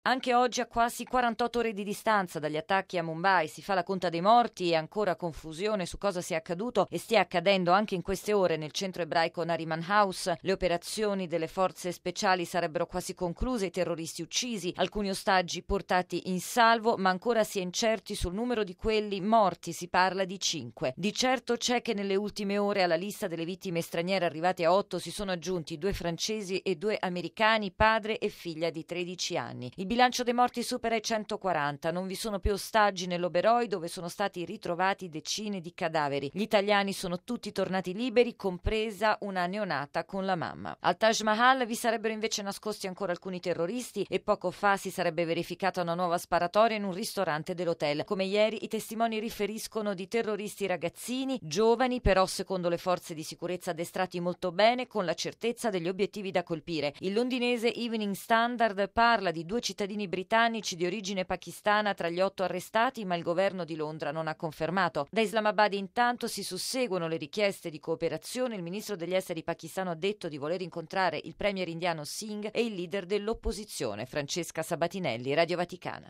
Anche oggi, a quasi 48 ore di distanza dagli attacchi a Mumbai, si fa la conta dei morti e ancora confusione su cosa sia accaduto e stia accadendo anche in queste ore nel centro ebraico Nariman House. Le operazioni delle forze speciali sarebbero quasi concluse, i terroristi uccisi, alcuni ostaggi portati in salvo, ma ancora si è incerti sul numero di quelli morti, si parla di 5. Di certo c'è che nelle ultime ore alla lista delle vittime straniere arrivate a 8 si sono aggiunti 2 francesi e 2 americani, padre e figlia di 13 anni. Il bilancio dei morti supera i 140, non vi sono più ostaggi nell'Oberoi dove sono stati ritrovati decine di cadaveri. Gli italiani sono tutti tornati liberi, compresa una neonata con la mamma. Al Taj Mahal vi sarebbero invece nascosti ancora alcuni terroristi e poco fa si sarebbe verificata una nuova sparatoria in un ristorante dell'hotel. Come ieri i testimoni riferiscono di terroristi ragazzini, giovani, però secondo le forze di sicurezza addestrati molto bene, con la certezza degli obiettivi da colpire. Il londinese Evening Standard parla di 2 cittadini britannici di origine pakistana tra gli 8 arrestati, ma il governo di Londra non ha confermato. Da Islamabad intanto si susseguono le richieste di cooperazione. Il ministro degli esteri pakistano ha detto di voler incontrare il premier indiano Singh e il leader dell'opposizione Francesca Sabatinelli, Radio Vaticana.